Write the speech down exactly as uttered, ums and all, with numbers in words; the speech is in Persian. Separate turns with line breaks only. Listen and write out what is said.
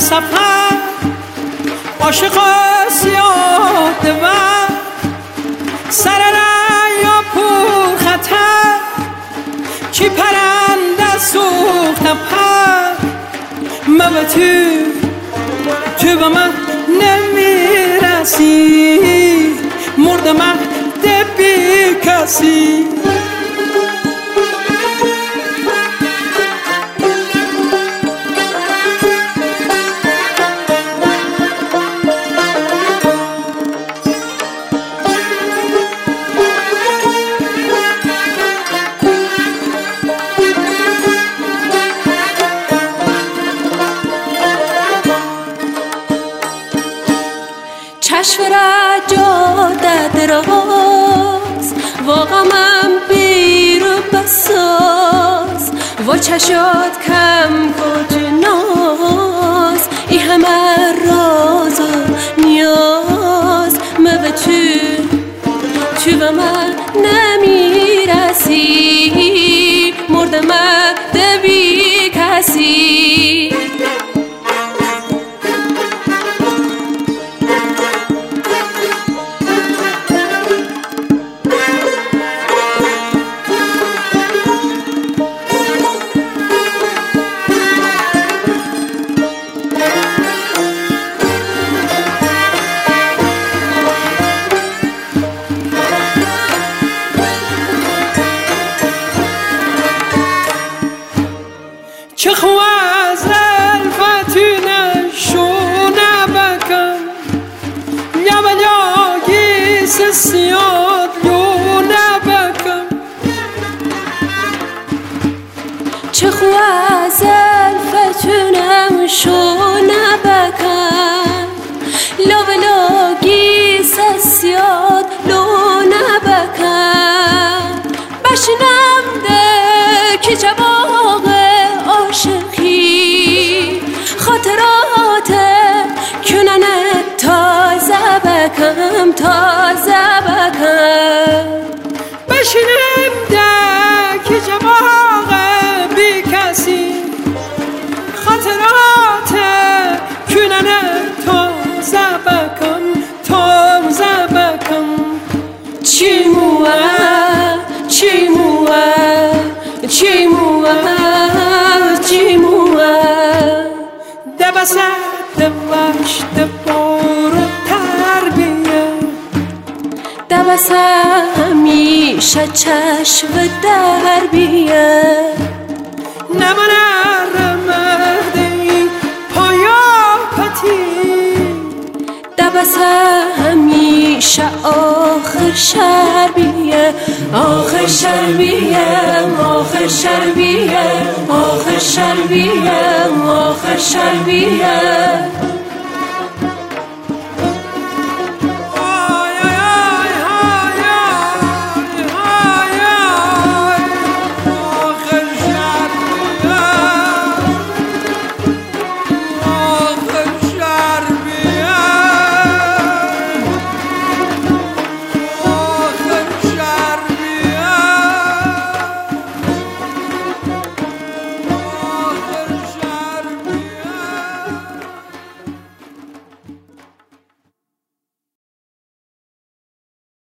سفر عاشق سیاد و سر ریا پر خطر چی پرنده سوخته پر مبه تو تو به من نمیرسی مرد مهد بی کسی
چشم رجاده دراز واقعم بیرو بساز و چشات کم کج ناز ای همه راز و نیاز مبه تو تو به من نمیرسی مرد مهد بی کسی
چه خو از الفتونه شونه بکن یا بلیاگی سسیاد لونه بکن
چه خو از الفتونه شونه بکن یا بلیاگی سسیاد لونه بکن بشنم ده که جواب عاشقی خاطرات کننه تازه بکم تازه بکم
بشینم ده که جواغ بی کسی خاطرات کننه تازه بکم تازه بکم چی موه چی موه چی موه دبسه دوش دبار تربیه
دبسه همیشه چشم دربیه
نمانه رمهدی پایا پتی
دبسه همیشه آخر شربیه آخر شربیه آخر شربیه آخر شربیه آخر شربیه